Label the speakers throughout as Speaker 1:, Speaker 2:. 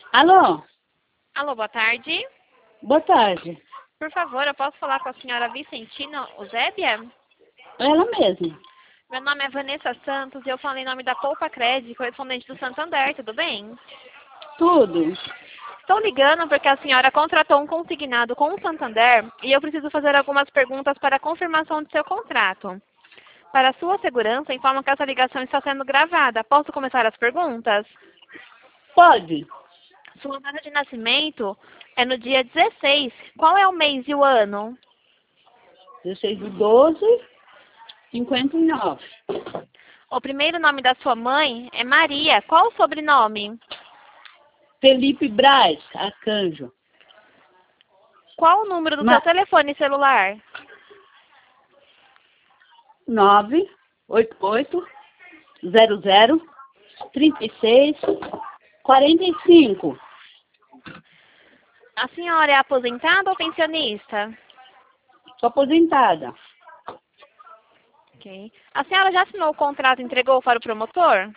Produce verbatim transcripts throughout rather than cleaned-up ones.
Speaker 1: Alô?
Speaker 2: Alô, boa tarde.
Speaker 1: Boa tarde.
Speaker 2: Por favor, eu posso falar com a senhora Vicentina Eusébia?
Speaker 1: Ela mesma.
Speaker 2: Meu nome é Vanessa Santos e eu falo em nome da Poupa Cred, correspondente do Santander, tudo bem?
Speaker 1: Tudo.
Speaker 2: Estou ligando porque a senhora contratou um consignado com o Santander e eu preciso fazer algumas perguntas para a confirmação de seu contrato. Para sua segurança, informo que essa ligação está sendo gravada. Posso começar as perguntas?
Speaker 1: Pode.
Speaker 2: Sua data de nascimento é no dia dezesseis. Qual é o mês e o ano?
Speaker 1: dezesseis do doze, cinquenta e nove.
Speaker 2: O primeiro nome da sua mãe é Maria. Qual o sobrenome?
Speaker 1: Felipe Braz, Arcanjo.
Speaker 2: Qual o número do
Speaker 1: Ma
Speaker 2: seu telefone celular?
Speaker 1: nove oito oito zero zero trinta e seis quarenta e cinco.
Speaker 2: A senhora é aposentada ou pensionista?
Speaker 1: Sou aposentada.
Speaker 2: Ok. A senhora já assinou o contrato e entregou para o promotor?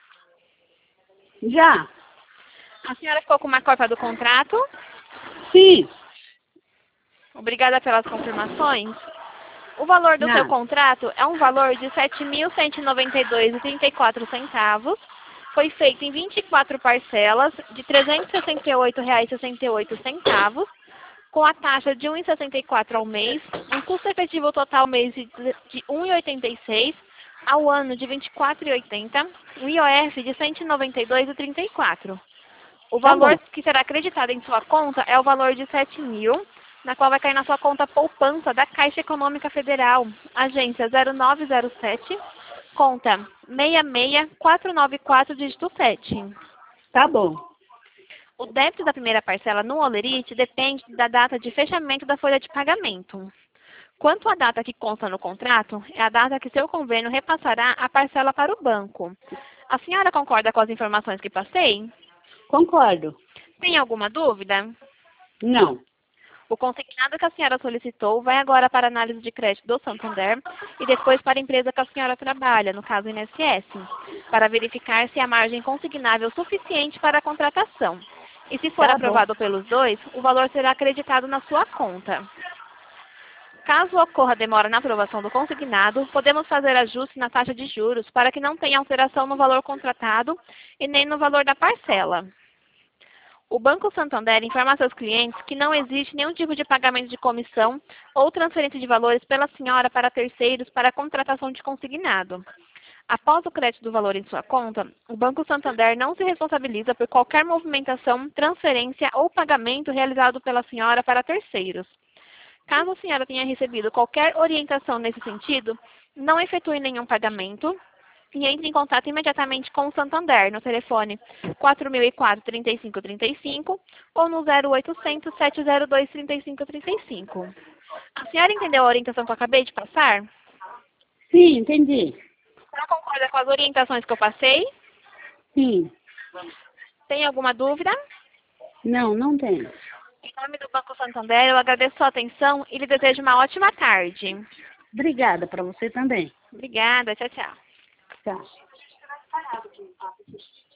Speaker 1: Já?
Speaker 2: A senhora ficou com uma cópia do contrato?
Speaker 1: Sim.
Speaker 2: Obrigada pelas confirmações. O valor do seu
Speaker 1: Nada.
Speaker 2: contrato é um valor de sete mil cento e noventa e dois reais e trinta e quatro centavos. Foi feito em vinte e quatro parcelas de trezentos e sessenta e oito reais e sessenta e oito centavos, com a taxa de um real e sessenta e quatro ao mês, um custo efetivo total mês de um real e oitenta e seis, ao ano de vinte e quatro reais e oitenta centavos, um I O F de cento e noventa e dois reais e trinta e quatro centavos. O
Speaker 1: Tá
Speaker 2: valor
Speaker 1: bom.
Speaker 2: que será acreditado em sua conta é o valor de sete mil, na qual vai cair na sua conta poupança da Caixa Econômica Federal, agência zero nove zero sete, conta seis seis quatro nove quatro, dígito sete.
Speaker 1: Tá bom.
Speaker 2: O débito da primeira parcela no Olerite depende da data de fechamento da folha de pagamento. Quanto à data que consta no contrato, é a data que seu convênio repassará a parcela para o banco. A senhora concorda com as informações que passei?
Speaker 1: Concordo.
Speaker 2: Tem alguma dúvida?
Speaker 1: Não.
Speaker 2: O consignado que a senhora solicitou vai agora para a análise de crédito do Santander e depois para a empresa que a senhora trabalha, no caso I N S S, para verificar se há margem consignável suficiente para a contratação. E se for
Speaker 1: Tá bom.
Speaker 2: aprovado pelos dois, o valor será acreditado na sua conta. Caso ocorra demora na aprovação do consignado, podemos fazer ajuste na taxa de juros para que não tenha alteração no valor contratado e nem no valor da parcela. O Banco Santander informa a seus clientes que não existe nenhum tipo de pagamento de comissão ou transferência de valores pela senhora para terceiros para a contratação de consignado. Após o crédito do valor em sua conta, o Banco Santander não se responsabiliza por qualquer movimentação, transferência ou pagamento realizado pela senhora para terceiros. Caso a senhora tenha recebido qualquer orientação nesse sentido, não efetue nenhum pagamento e entre em contato imediatamente com o Santander no telefone quatro mil e quatro, trinta e cinco trinta e cinco ou no zero oitocentos, sete zero dois, trinta e cinco trinta e cinco. A senhora entendeu a orientação que eu acabei de passar?
Speaker 1: Sim, entendi.
Speaker 2: Não concorda com as orientações que eu passei?
Speaker 1: Sim.
Speaker 2: Tem alguma dúvida?
Speaker 1: Não, não tem.
Speaker 2: Em nome do Banco Santander, eu agradeço a sua atenção e lhe desejo uma ótima tarde.
Speaker 1: Obrigada para você também.
Speaker 2: Obrigada, tchau, tchau.
Speaker 1: Tchau.